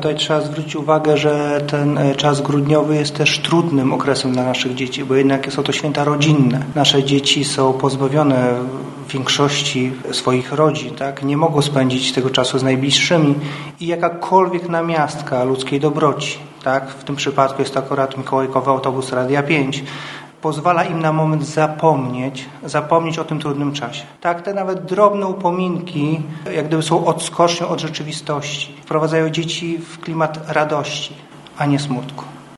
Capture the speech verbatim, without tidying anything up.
tutaj trzeba zwrócić uwagę, że ten czas grudniowy jest też trudnym okresem dla naszych dzieci, bo jednak są to święta rodzinne. Nasze dzieci są pozbawione większości swoich rodzin, tak? Nie mogą spędzić tego czasu z najbliższymi i jakakolwiek namiastka ludzkiej dobroci, tak? W tym przypadku jest to akurat mikołajkowy autobus Radia pięć, pozwala im na moment zapomnieć, zapomnieć o tym trudnym czasie. Tak, te nawet drobne upominki jak gdyby są odskocznią od rzeczywistości. Wprowadzają dzieci w klimat radości, a nie smutku.